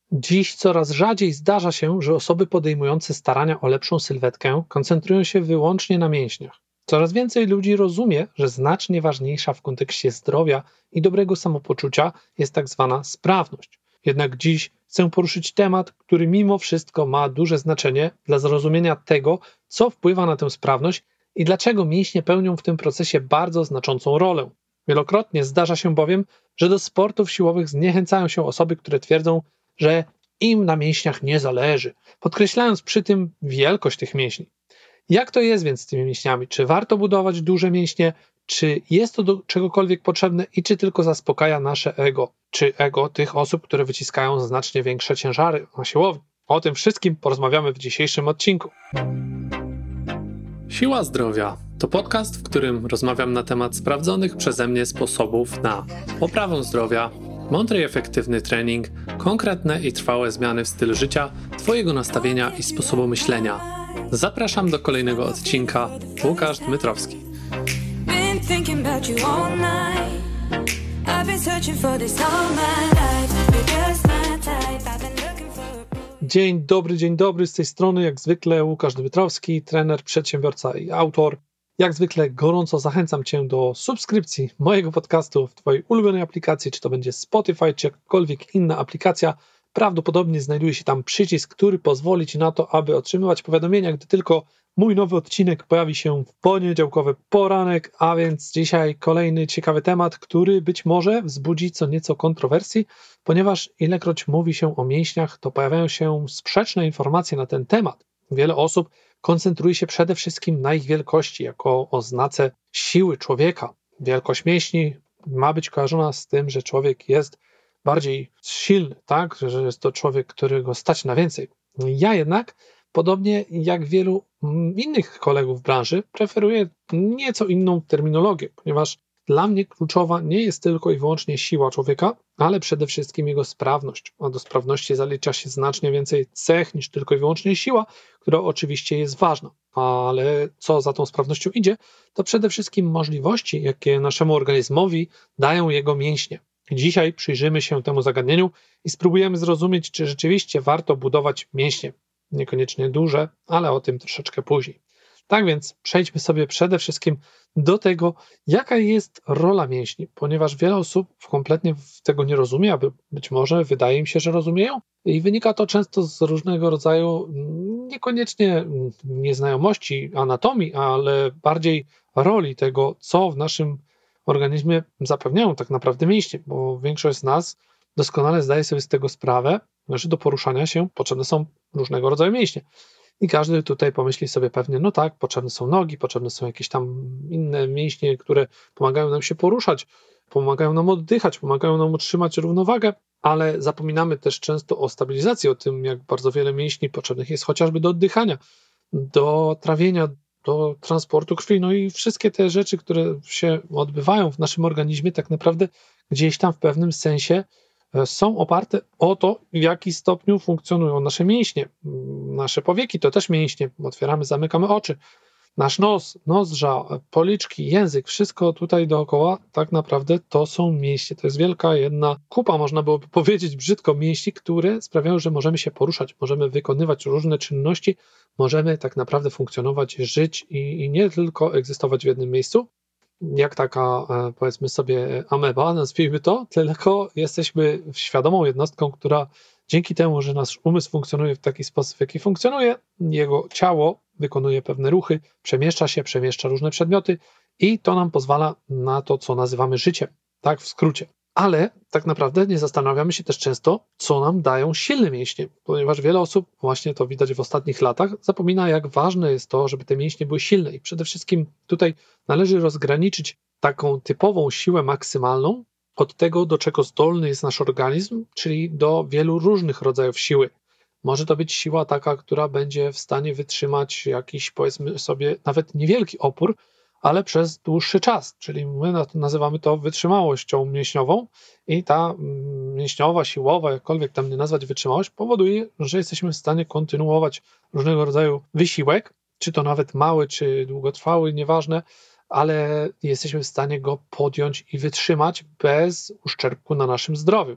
Dziś coraz rzadziej zdarza się, że osoby podejmujące starania o lepszą sylwetkę koncentrują się wyłącznie na mięśniach. Coraz więcej ludzi rozumie, że znacznie ważniejsza w kontekście zdrowia i dobrego samopoczucia jest tak zwana sprawność. Jednak dziś chcę poruszyć temat, który mimo wszystko ma duże znaczenie dla zrozumienia tego, co wpływa na tę sprawność i dlaczego mięśnie pełnią w tym procesie bardzo znaczącą rolę. Wielokrotnie zdarza się bowiem, że do sportów siłowych zniechęcają się osoby, które twierdzą, że im na mięśniach nie zależy, podkreślając przy tym wielkość tych mięśni. Jak to jest więc z tymi mięśniami? Czy warto budować duże mięśnie? Czy jest to do czegokolwiek potrzebne i czy tylko zaspokaja nasze ego? Czy ego tych osób, które wyciskają znacznie większe ciężary na siłowni? O tym wszystkim porozmawiamy w dzisiejszym odcinku. Siła Zdrowia to podcast, w którym rozmawiam na temat sprawdzonych przeze mnie sposobów na poprawę zdrowia, mądry i efektywny trening, konkretne i trwałe zmiany w stylu życia, Twojego nastawienia i sposobu myślenia. Zapraszam do kolejnego odcinka. Łukasz Dmytrowski. Dzień dobry, z tej strony jak zwykle Łukasz Dmytrowski, trener, przedsiębiorca i autor. Jak zwykle gorąco zachęcam Cię do subskrypcji mojego podcastu w Twojej ulubionej aplikacji, czy to będzie Spotify, czy jakakolwiek inna aplikacja. Prawdopodobnie znajduje się tam przycisk, który pozwoli Ci na to, aby otrzymywać powiadomienia, gdy tylko mój nowy odcinek pojawi się w poniedziałkowy poranek, a więc dzisiaj kolejny ciekawy temat, który być może wzbudzi co nieco kontrowersji, ponieważ ilekroć mówi się o mięśniach, to pojawiają się sprzeczne informacje na ten temat. Wiele osób koncentruje się przede wszystkim na ich wielkości, jako oznace siły człowieka. Wielkość mięśni ma być kojarzona z tym, że człowiek jest bardziej silny, tak? Że jest to człowiek, którego stać na więcej. Ja jednak, podobnie jak wielu innych kolegów w branży, preferuję nieco inną terminologię, ponieważ dla mnie kluczowa nie jest tylko i wyłącznie siła człowieka, ale przede wszystkim jego sprawność. A do sprawności zalicza się znacznie więcej cech niż tylko i wyłącznie siła, która oczywiście jest ważna. Ale co za tą sprawnością idzie, to przede wszystkim możliwości, jakie naszemu organizmowi dają jego mięśnie. Dzisiaj przyjrzymy się temu zagadnieniu i spróbujemy zrozumieć, czy rzeczywiście warto budować mięśnie. Niekoniecznie duże, ale o tym troszeczkę później. Tak więc przejdźmy sobie przede wszystkim do tego, jaka jest rola mięśni, ponieważ wiele osób kompletnie tego nie rozumie, aby być może wydaje im się, że rozumieją i wynika to często z różnego rodzaju niekoniecznie nieznajomości anatomii, ale bardziej roli tego, co w naszym organizmie zapewniają tak naprawdę mięśnie, bo większość z nas doskonale zdaje sobie z tego sprawę, że do poruszania się potrzebne są różnego rodzaju mięśnie. I każdy tutaj pomyśli sobie pewnie, no tak, potrzebne są nogi, potrzebne są jakieś tam inne mięśnie, które pomagają nam się poruszać, pomagają nam oddychać, pomagają nam utrzymać równowagę, ale zapominamy też często o stabilizacji, o tym, jak bardzo wiele mięśni potrzebnych jest chociażby do oddychania, do trawienia, do transportu krwi, no i wszystkie te rzeczy, które się odbywają w naszym organizmie, tak naprawdę gdzieś tam w pewnym sensie są oparte o to, w jaki stopniu funkcjonują nasze mięśnie. Nasze powieki to też mięśnie, otwieramy, zamykamy oczy. Nasz nos, nozdrza, policzki, język, wszystko tutaj dookoła tak naprawdę to są mięśnie. To jest wielka jedna kupa, można byłoby powiedzieć brzydko, mięśni, które sprawiają, że możemy się poruszać, możemy wykonywać różne czynności, możemy tak naprawdę funkcjonować, żyć i nie tylko egzystować w jednym miejscu, jak taka, powiedzmy sobie, ameba, nazwijmy to, tylko jesteśmy świadomą jednostką, która dzięki temu, że nasz umysł funkcjonuje w taki sposób, w jaki funkcjonuje, jego ciało wykonuje pewne ruchy, przemieszcza różne przedmioty i to nam pozwala na to, co nazywamy życiem, tak w skrócie. Ale tak naprawdę nie zastanawiamy się też często, co nam dają silne mięśnie, ponieważ wiele osób, właśnie to widać w ostatnich latach, zapomina, jak ważne jest to, żeby te mięśnie były silne i przede wszystkim tutaj należy rozgraniczyć taką typową siłę maksymalną od tego, do czego zdolny jest nasz organizm, czyli do wielu różnych rodzajów siły. Może to być siła taka, która będzie w stanie wytrzymać jakiś, powiedzmy sobie, nawet niewielki opór, ale przez dłuższy czas, czyli my nazywamy to wytrzymałością mięśniową i ta mięśniowa, siłowa, jakkolwiek tam nie nazwać wytrzymałość, powoduje, że jesteśmy w stanie kontynuować różnego rodzaju wysiłek, czy to nawet mały, czy długotrwały, nieważne, ale jesteśmy w stanie go podjąć i wytrzymać bez uszczerbku na naszym zdrowiu.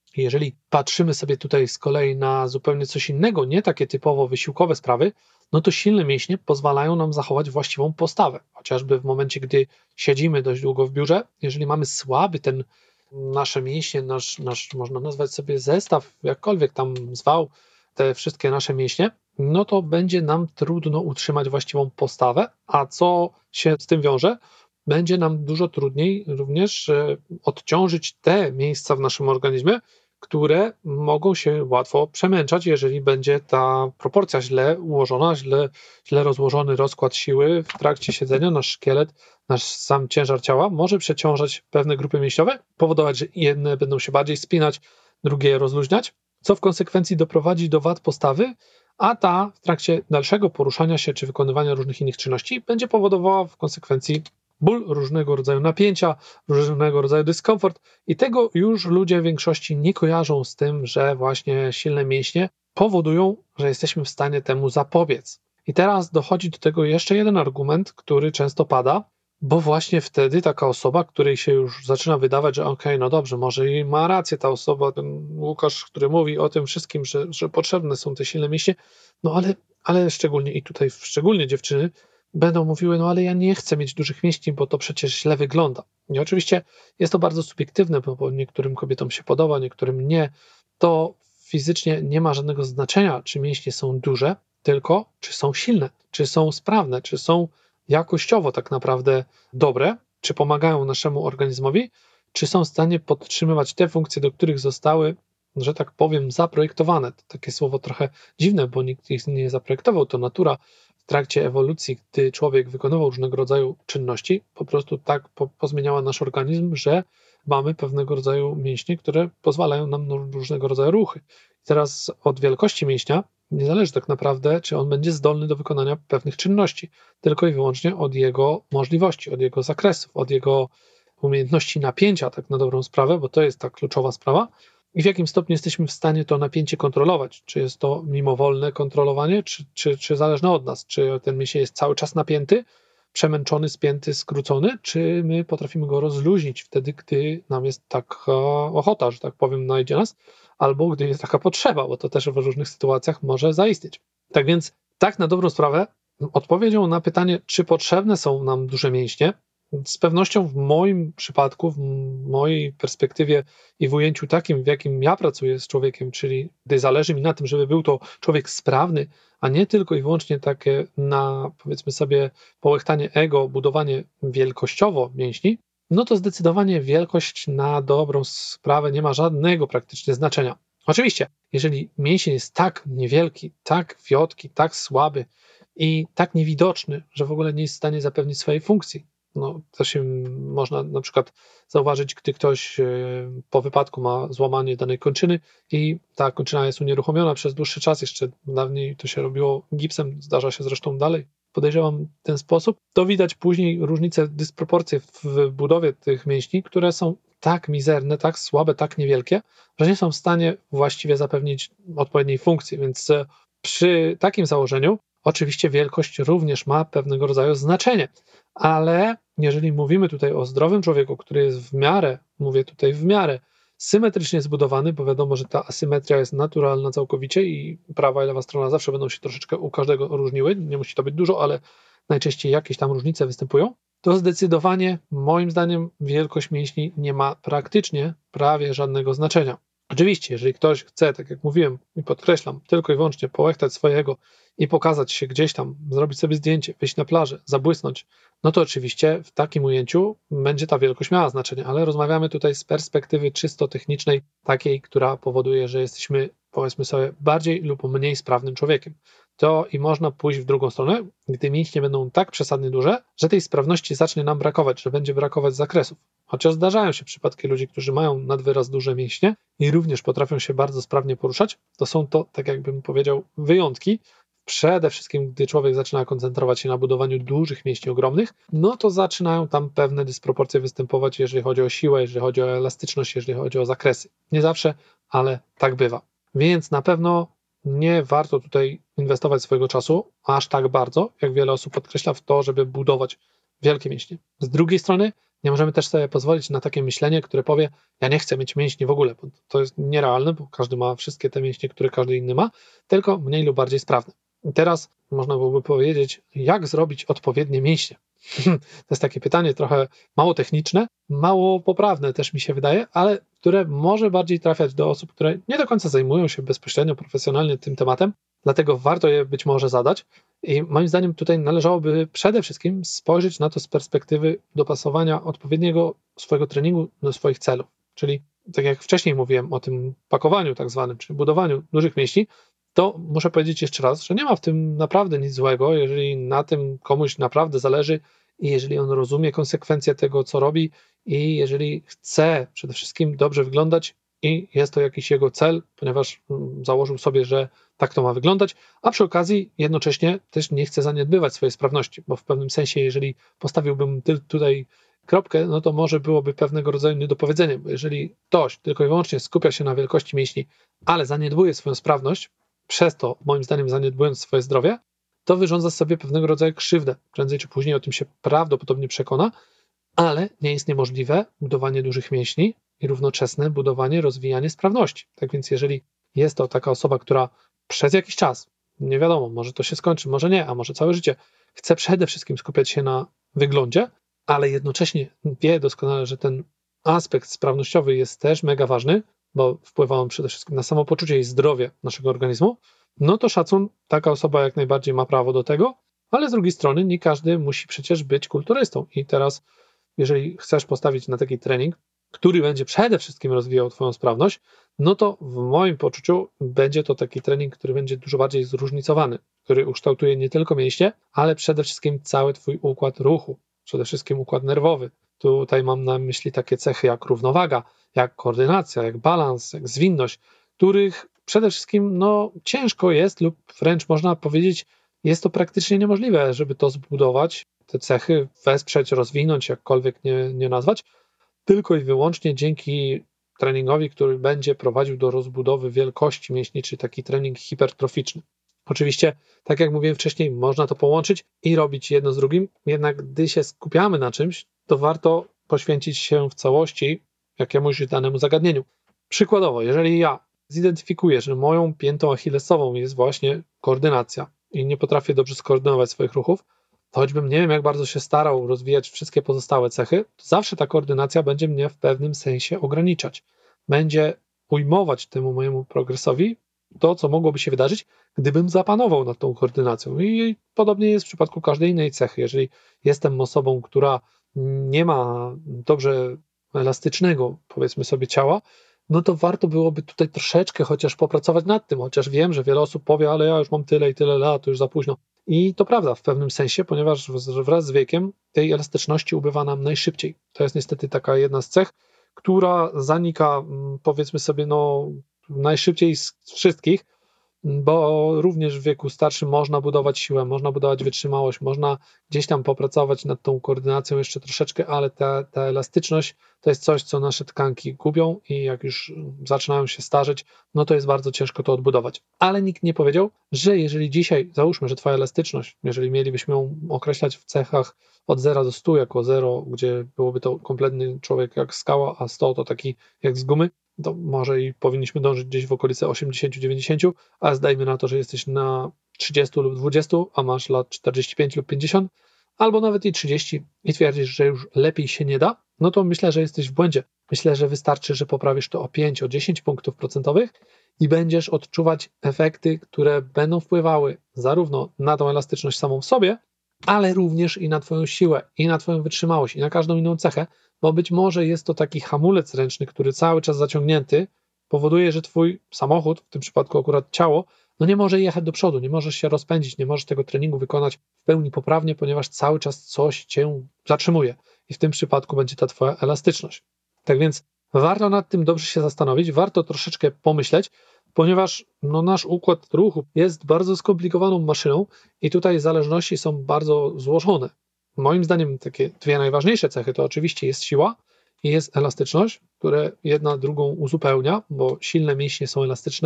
Jeżeli patrzymy sobie tutaj z kolei na zupełnie coś innego, nie takie typowo wysiłkowe sprawy, no to silne mięśnie pozwalają nam zachować właściwą postawę. Chociażby w momencie, gdy siedzimy dość długo w biurze, jeżeli mamy słaby nasze mięśnie, nasz można nazwać sobie zestaw, jakkolwiek tam zwał te wszystkie nasze mięśnie, no to będzie nam trudno utrzymać właściwą postawę, a co się z tym wiąże? Będzie nam dużo trudniej również odciążyć te miejsca w naszym organizmie, które mogą się łatwo przemęczać, jeżeli będzie ta proporcja źle ułożona, źle rozłożony rozkład siły w trakcie siedzenia. Nasz szkielet, nasz sam ciężar ciała może przeciążać pewne grupy mięśniowe, powodować, że jedne będą się bardziej spinać, drugie rozluźniać, co w konsekwencji doprowadzi do wad postawy, a ta w trakcie dalszego poruszania się czy wykonywania różnych innych czynności będzie powodowała w konsekwencji ból, różnego rodzaju napięcia, różnego rodzaju dyskomfort i tego już ludzie w większości nie kojarzą z tym, że właśnie silne mięśnie powodują, że jesteśmy w stanie temu zapobiec. I teraz dochodzi do tego jeszcze jeden argument, który często pada, bo właśnie wtedy taka osoba, której się już zaczyna wydawać, że okej, no dobrze, może i ma rację ta osoba, ten Łukasz, który mówi o tym wszystkim, że potrzebne są te silne mięśnie, no ale szczególnie i tutaj szczególnie dziewczyny będą mówiły, no ale ja nie chcę mieć dużych mięśni, bo to przecież źle wygląda. I oczywiście jest to bardzo subiektywne, bo niektórym kobietom się podoba, niektórym nie. To fizycznie nie ma żadnego znaczenia, czy mięśnie są duże, tylko czy są silne, czy są sprawne, czy są jakościowo tak naprawdę dobre, czy pomagają naszemu organizmowi, czy są w stanie podtrzymywać te funkcje, do których zostały, że tak powiem, zaprojektowane. To takie słowo trochę dziwne, bo nikt ich nie zaprojektował, to natura w trakcie ewolucji, gdy człowiek wykonywał różnego rodzaju czynności, po prostu tak pozmieniała nasz organizm, że mamy pewnego rodzaju mięśnie, które pozwalają nam na różnego rodzaju ruchy. I teraz od wielkości mięśnia nie zależy tak naprawdę, czy on będzie zdolny do wykonania pewnych czynności, tylko i wyłącznie od jego możliwości, od jego zakresów, od jego umiejętności napięcia, tak na dobrą sprawę, bo to jest ta kluczowa sprawa, i w jakim stopniu jesteśmy w stanie to napięcie kontrolować. Czy jest to mimowolne kontrolowanie, czy zależne od nas? Czy ten mięsień jest cały czas napięty, przemęczony, spięty, skrócony, czy my potrafimy go rozluźnić wtedy, gdy nam jest taka ochota, że tak powiem, najdzie nas, albo gdy jest taka potrzeba, bo to też w różnych sytuacjach może zaistnieć. Tak więc, tak na dobrą sprawę, odpowiedzią na pytanie, czy potrzebne są nam duże mięśnie, z pewnością w moim przypadku, w mojej perspektywie i w ujęciu takim, w jakim ja pracuję z człowiekiem, czyli gdy zależy mi na tym, żeby był to człowiek sprawny, a nie tylko i wyłącznie takie na, powiedzmy sobie, połechtanie ego, budowanie wielkościowo mięśni, no to zdecydowanie wielkość na dobrą sprawę nie ma żadnego praktycznie znaczenia. Oczywiście, jeżeli mięsień jest tak niewielki, tak wiotki, tak słaby i tak niewidoczny, że w ogóle nie jest w stanie zapewnić swojej funkcji, no, to się można na przykład zauważyć, gdy ktoś po wypadku ma złamanie danej kończyny i ta kończyna jest unieruchomiona przez dłuższy czas, jeszcze dawniej to się robiło gipsem, zdarza się zresztą dalej, podejrzewam w ten sposób, to widać później różnice, dysproporcje w budowie tych mięśni, które są tak mizerne, tak słabe, tak niewielkie, że nie są w stanie właściwie zapewnić odpowiedniej funkcji, więc przy takim założeniu oczywiście wielkość również ma pewnego rodzaju znaczenie, ale jeżeli mówimy tutaj o zdrowym człowieku, który jest mówię tutaj w miarę symetrycznie zbudowany, bo wiadomo, że ta asymetria jest naturalna całkowicie i prawa i lewa strona zawsze będą się troszeczkę u każdego różniły, nie musi to być dużo, ale najczęściej jakieś tam różnice występują, to zdecydowanie moim zdaniem wielkość mięśni nie ma praktycznie prawie żadnego znaczenia. Oczywiście, jeżeli ktoś chce, tak jak mówiłem i podkreślam, tylko i wyłącznie połechtać swojego i pokazać się gdzieś tam, zrobić sobie zdjęcie, wyjść na plażę, zabłysnąć, no to oczywiście w takim ujęciu będzie ta wielkość miała znaczenie, ale rozmawiamy tutaj z perspektywy czysto technicznej, takiej, która powoduje, że jesteśmy, powiedzmy sobie, bardziej lub mniej sprawnym człowiekiem. To i można pójść w drugą stronę, gdy mięśnie będą tak przesadnie duże, że tej sprawności zacznie nam brakować, że będzie brakować zakresów. Chociaż zdarzają się przypadki ludzi, którzy mają nadwyraz duże mięśnie i również potrafią się bardzo sprawnie poruszać, to są to, tak jakbym powiedział, wyjątki. Przede wszystkim, gdy człowiek zaczyna koncentrować się na budowaniu dużych mięśni ogromnych, no to zaczynają tam pewne dysproporcje występować, jeżeli chodzi o siłę, jeżeli chodzi o elastyczność, jeżeli chodzi o zakresy. Nie zawsze, ale tak bywa. Więc na pewno nie warto tutaj inwestować swojego czasu aż tak bardzo, jak wiele osób podkreśla, w to, żeby budować wielkie mięśnie. Z drugiej strony Nie możemy też sobie pozwolić na takie myślenie, które powie, ja nie chcę mieć mięśni w ogóle, bo to jest nierealne, bo każdy ma wszystkie te mięśnie, które każdy inny ma, tylko mniej lub bardziej sprawne. I teraz można byłoby powiedzieć, jak zrobić odpowiednie mięśnie. To jest takie pytanie trochę mało techniczne, mało poprawne też mi się wydaje, ale które może bardziej trafiać do osób, które nie do końca zajmują się bezpośrednio, profesjonalnie tym tematem, dlatego warto je być może zadać. I moim zdaniem tutaj należałoby przede wszystkim spojrzeć na to z perspektywy dopasowania odpowiedniego swojego treningu do swoich celów. Czyli tak jak wcześniej mówiłem o tym pakowaniu tak zwanym, czyli budowaniu dużych mięśni, to muszę powiedzieć jeszcze raz, że nie ma w tym naprawdę nic złego, jeżeli na tym komuś naprawdę zależy i jeżeli on rozumie konsekwencje tego, co robi i jeżeli chce przede wszystkim dobrze wyglądać i jest to jakiś jego cel, ponieważ założył sobie, że tak to ma wyglądać, a przy okazji jednocześnie też nie chce zaniedbywać swojej sprawności, bo w pewnym sensie, jeżeli postawiłbym tutaj kropkę, no to może byłoby pewnego rodzaju niedopowiedzenie, bo jeżeli ktoś tylko i wyłącznie skupia się na wielkości mięśni, ale zaniedbuje swoją sprawność, przez to moim zdaniem zaniedbując swoje zdrowie, to wyrządza sobie pewnego rodzaju krzywdę. Prędzej czy później o tym się prawdopodobnie przekona, ale nie jest niemożliwe budowanie dużych mięśni i równoczesne budowanie, rozwijanie sprawności. Tak więc jeżeli jest to taka osoba, która przez jakiś czas, nie wiadomo, może to się skończy, może nie, a może całe życie, chce przede wszystkim skupiać się na wyglądzie, ale jednocześnie wie doskonale, że ten aspekt sprawnościowy jest też mega ważny, bo wpływa on przede wszystkim na samopoczucie i zdrowie naszego organizmu, no to szacun, taka osoba jak najbardziej ma prawo do tego, ale z drugiej strony nie każdy musi przecież być kulturystą. I teraz, jeżeli chcesz postawić na taki trening, który będzie przede wszystkim rozwijał twoją sprawność, no to w moim poczuciu będzie to taki trening, który będzie dużo bardziej zróżnicowany, który ukształtuje nie tylko mięśnie, ale przede wszystkim cały twój układ ruchu, przede wszystkim układ nerwowy. Tutaj mam na myśli takie cechy jak równowaga, jak koordynacja, jak balans, jak zwinność, których przede wszystkim ciężko jest lub wręcz można powiedzieć, jest to praktycznie niemożliwe, żeby to zbudować, te cechy wesprzeć, rozwinąć, jakkolwiek nie nazwać, tylko i wyłącznie dzięki treningowi, który będzie prowadził do rozbudowy wielkości mięśni, czyli taki trening hipertroficzny. Oczywiście, tak jak mówiłem wcześniej, można to połączyć i robić jedno z drugim, jednak gdy się skupiamy na czymś, to warto poświęcić się w całości jakiemuś danemu zagadnieniu. Przykładowo, jeżeli ja zidentyfikuję, że moją piętą achillesową jest właśnie koordynacja i nie potrafię dobrze skoordynować swoich ruchów, to choćbym nie wiem, jak bardzo się starał rozwijać wszystkie pozostałe cechy, to zawsze ta koordynacja będzie mnie w pewnym sensie ograniczać. Będzie ujmować temu mojemu progresowi to, co mogłoby się wydarzyć, gdybym zapanował nad tą koordynacją. I podobnie jest w przypadku każdej innej cechy. Jeżeli jestem osobą, która nie ma dobrze elastycznego, powiedzmy sobie, ciała, no to warto byłoby tutaj troszeczkę chociaż popracować nad tym, chociaż wiem, że wiele osób powie, ale ja już mam tyle i tyle lat, to już za późno. I to prawda w pewnym sensie, ponieważ wraz z wiekiem tej elastyczności ubywa nam najszybciej. To jest niestety taka jedna z cech, która zanika, powiedzmy sobie, najszybciej z wszystkich, bo również w wieku starszym można budować siłę, można budować wytrzymałość, można gdzieś tam popracować nad tą koordynacją jeszcze troszeczkę, ale ta elastyczność to jest coś, co nasze tkanki gubią i jak już zaczynają się starzeć, no to jest bardzo ciężko to odbudować. Ale nikt nie powiedział, że jeżeli dzisiaj, załóżmy, że twoja elastyczność, jeżeli mielibyśmy ją określać w cechach od 0 do 100 jako 0, gdzie byłoby to kompletny człowiek jak skała, a 100 to taki jak z gumy, to może i powinniśmy dążyć gdzieś w okolice 80-90, a zdajmy na to, że jesteś na 30 lub 20, a masz lat 45 lub 50, albo nawet i 30 i twierdzisz, że już lepiej się nie da, no to myślę, że jesteś w błędzie. Myślę, że wystarczy, że poprawisz to o 5, o 10 punktów procentowych i będziesz odczuwać efekty, które będą wpływały zarówno na tą elastyczność samą w sobie, ale również i na twoją siłę, i na twoją wytrzymałość, i na każdą inną cechę, bo być może jest to taki hamulec ręczny, który cały czas zaciągnięty powoduje, że twój samochód, w tym przypadku akurat ciało, nie może jechać do przodu, nie możesz się rozpędzić, nie możesz tego treningu wykonać w pełni poprawnie, ponieważ cały czas coś cię zatrzymuje i w tym przypadku będzie ta twoja elastyczność. Tak więc warto nad tym dobrze się zastanowić, warto troszeczkę pomyśleć, ponieważ nasz układ ruchu jest bardzo skomplikowaną maszyną i tutaj zależności są bardzo złożone. Moim zdaniem takie dwie najważniejsze cechy to oczywiście jest siła i jest elastyczność, które jedna drugą uzupełnia, bo silne mięśnie są elastyczne,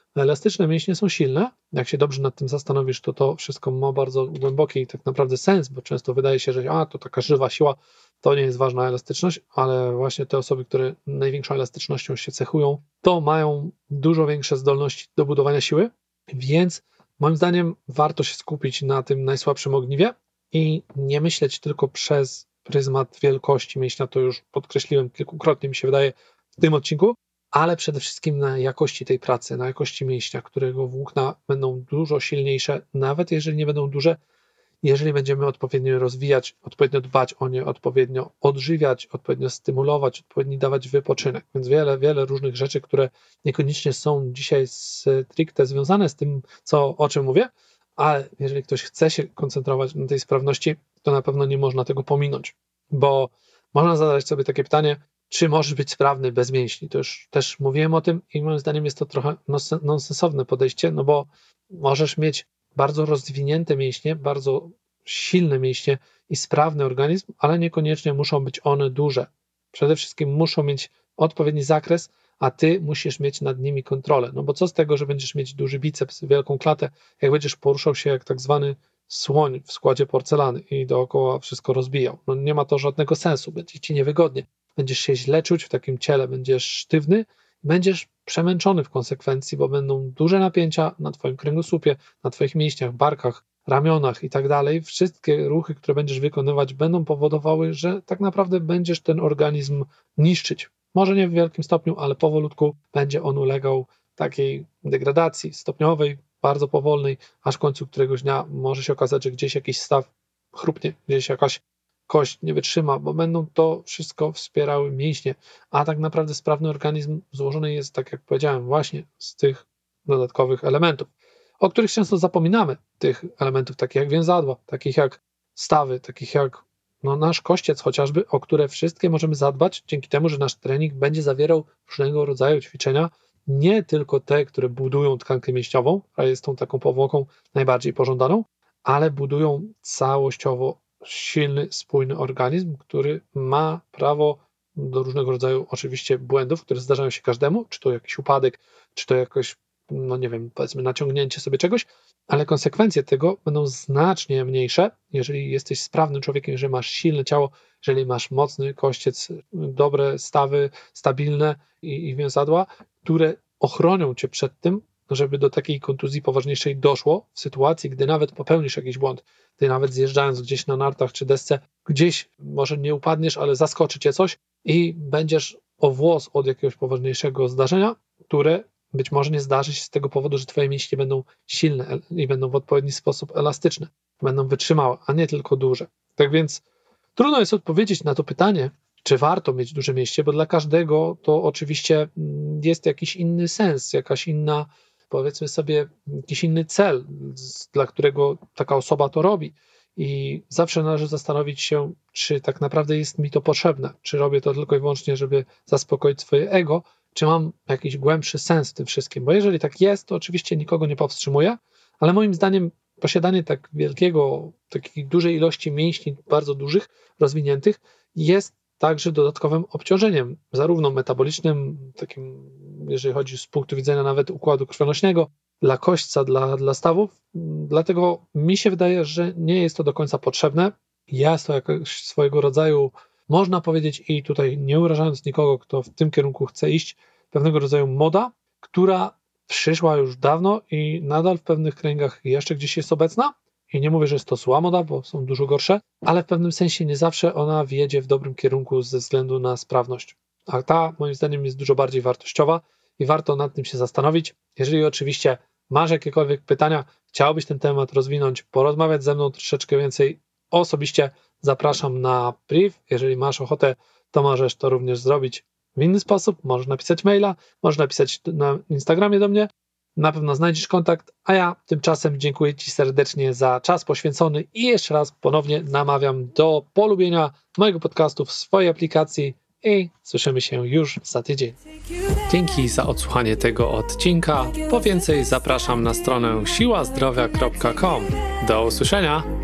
Elastyczne mięśnie są silne. Jak się dobrze nad tym zastanowisz, to wszystko ma bardzo głęboki tak naprawdę sens, bo często wydaje się, że to taka żywa siła, to nie jest ważna elastyczność, ale właśnie te osoby, które największą elastycznością się cechują, to mają dużo większe zdolności do budowania siły, więc moim zdaniem warto się skupić na tym najsłabszym ogniwie i nie myśleć tylko przez pryzmat wielkości mięśnia, to już podkreśliłem kilkukrotnie, mi się wydaje, w tym odcinku, ale przede wszystkim na jakości tej pracy, na jakości mięśnia, którego włókna będą dużo silniejsze, nawet jeżeli nie będą duże, jeżeli będziemy odpowiednio rozwijać, odpowiednio dbać o nie, odpowiednio odżywiać, odpowiednio stymulować, odpowiednio dawać wypoczynek. Więc wiele różnych rzeczy, które niekoniecznie są dzisiaj stricte związane z tym, o czym mówię, ale jeżeli ktoś chce się koncentrować na tej sprawności, to na pewno nie można tego pominąć, bo można zadać sobie takie pytanie, czy możesz być sprawny bez mięśni? To już też mówiłem o tym i moim zdaniem jest to trochę nonsensowne podejście, no bo możesz mieć bardzo rozwinięte mięśnie, bardzo silne mięśnie i sprawny organizm, ale niekoniecznie muszą być one duże. Przede wszystkim muszą mieć odpowiedni zakres, a ty musisz mieć nad nimi kontrolę. No bo co z tego, że będziesz mieć duży biceps, wielką klatę, jak będziesz poruszał się jak tak zwany słoń w składzie porcelany i dookoła wszystko rozbijał. No nie ma to żadnego sensu, będzie ci niewygodnie. Będziesz się źle czuć w takim ciele, będziesz sztywny, będziesz przemęczony w konsekwencji, bo będą duże napięcia na twoim kręgosłupie, na twoich mięśniach, barkach, ramionach i tak dalej. Wszystkie ruchy, które będziesz wykonywać, będą powodowały, że tak naprawdę będziesz ten organizm niszczyć. Może nie w wielkim stopniu, ale powolutku będzie on ulegał takiej degradacji stopniowej, bardzo powolnej, aż w końcu któregoś dnia może się okazać, że gdzieś jakiś staw chrupnie, gdzieś jakaś kość nie wytrzyma, bo będą to wszystko wspierały mięśnie, a tak naprawdę sprawny organizm złożony jest, tak jak powiedziałem, właśnie z tych dodatkowych elementów, o których często zapominamy, tych elementów takich jak więzadła, takich jak stawy, takich jak nasz kościec chociażby, o które wszystkie możemy zadbać dzięki temu, że nasz trening będzie zawierał różnego rodzaju ćwiczenia, nie tylko te, które budują tkankę mięśniową, a jest tą taką powłoką najbardziej pożądaną, ale budują całościowo silny, spójny organizm, który ma prawo do różnego rodzaju oczywiście błędów, które zdarzają się każdemu, czy to jakiś upadek, czy to jakoś, powiedzmy naciągnięcie sobie czegoś, ale konsekwencje tego będą znacznie mniejsze, jeżeli jesteś sprawnym człowiekiem, jeżeli masz silne ciało, jeżeli masz mocny kościec, dobre stawy, stabilne i więzadła, które ochronią cię przed tym, żeby do takiej kontuzji poważniejszej doszło w sytuacji, gdy nawet popełnisz jakiś błąd, ty nawet zjeżdżając gdzieś na nartach czy desce, gdzieś może nie upadniesz, ale zaskoczy cię coś i będziesz o włos od jakiegoś poważniejszego zdarzenia, które być może nie zdarzy się z tego powodu, że twoje mięśnie będą silne i będą w odpowiedni sposób elastyczne, będą wytrzymałe, a nie tylko duże. Tak więc trudno jest odpowiedzieć na to pytanie, czy warto mieć duże mięśnie, bo dla każdego to oczywiście jest jakiś inny sens, jakaś inna, powiedzmy sobie, jakiś inny cel, dla którego taka osoba to robi. I zawsze należy zastanowić się, czy tak naprawdę jest mi to potrzebne, czy robię to tylko i wyłącznie, żeby zaspokoić swoje ego, czy mam jakiś głębszy sens w tym wszystkim. Bo jeżeli tak jest, to oczywiście nikogo nie powstrzymuje, ale moim zdaniem posiadanie takiej dużej ilości mięśni, bardzo dużych, rozwiniętych, jest także dodatkowym obciążeniem, zarówno metabolicznym, takim, jeżeli chodzi z punktu widzenia nawet układu krwionośnego, dla kośćca, dla stawów. Dlatego mi się wydaje, że nie jest to do końca potrzebne. Jest to jakoś swojego rodzaju, można powiedzieć, i tutaj nie urażając nikogo, kto w tym kierunku chce iść, pewnego rodzaju moda, która przyszła już dawno i nadal w pewnych kręgach jeszcze gdzieś jest obecna. I nie mówię, że jest to zła moda, bo są dużo gorsze, ale w pewnym sensie nie zawsze ona wiedzie w dobrym kierunku ze względu na sprawność. A ta, moim zdaniem, jest dużo bardziej wartościowa i warto nad tym się zastanowić. Jeżeli oczywiście masz jakiekolwiek pytania, chciałbyś ten temat rozwinąć, porozmawiać ze mną troszeczkę więcej, osobiście zapraszam na priv. Jeżeli masz ochotę, to możesz to również zrobić w inny sposób. Możesz napisać maila, możesz napisać na Instagramie do mnie. Na pewno znajdziesz kontakt, a ja tymczasem dziękuję Ci serdecznie za czas poświęcony i jeszcze raz ponownie namawiam do polubienia mojego podcastu w swojej aplikacji i słyszymy się już za tydzień. Dzięki za odsłuchanie tego odcinka. Po więcej zapraszam na stronę siłazdrowia.com. Do usłyszenia!